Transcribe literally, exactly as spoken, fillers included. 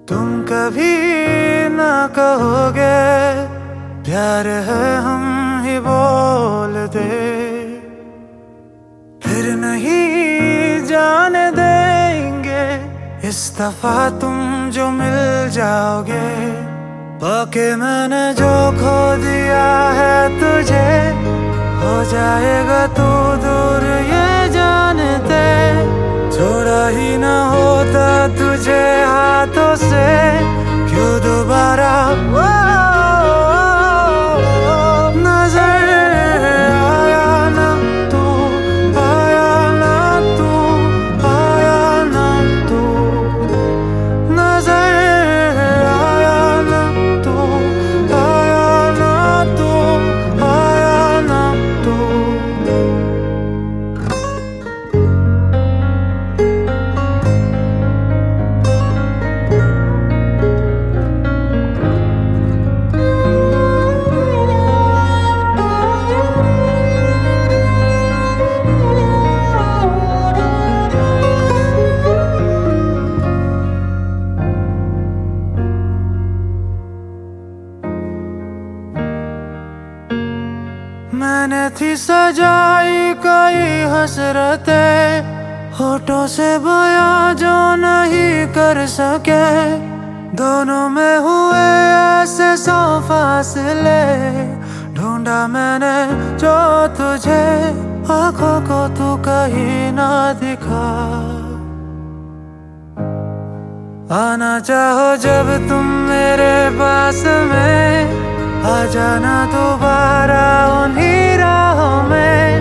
तुम कभी ना कहोगे प्यार है हम ही बोल दे, फिर नहीं जाने देंगे इस दफा तुम जो मिल जाओगे। पाके मैंने जो खो दिया है तुझे, हो जाएगा तू दूर ये जानते। छोड़ा ही ना होता तुझे हाथों से, क्यों दोबारा नजर आया ना तू, आया ना तू, आया ना तू, नजर आया ना तू, आया ना तू, आया ना तू। मैंने थी सजाई कई हसरतें, होठों से बयां जो नहीं कर सके। दोनों में हुए ऐसे सौ फासले, ढूंढा मैंने जो तुझे, आंखों को तू कहीं ना दिखा। आना चाहो जब तुम मेरे पास में, आ जाना दोबारा उन्हीं राहों में।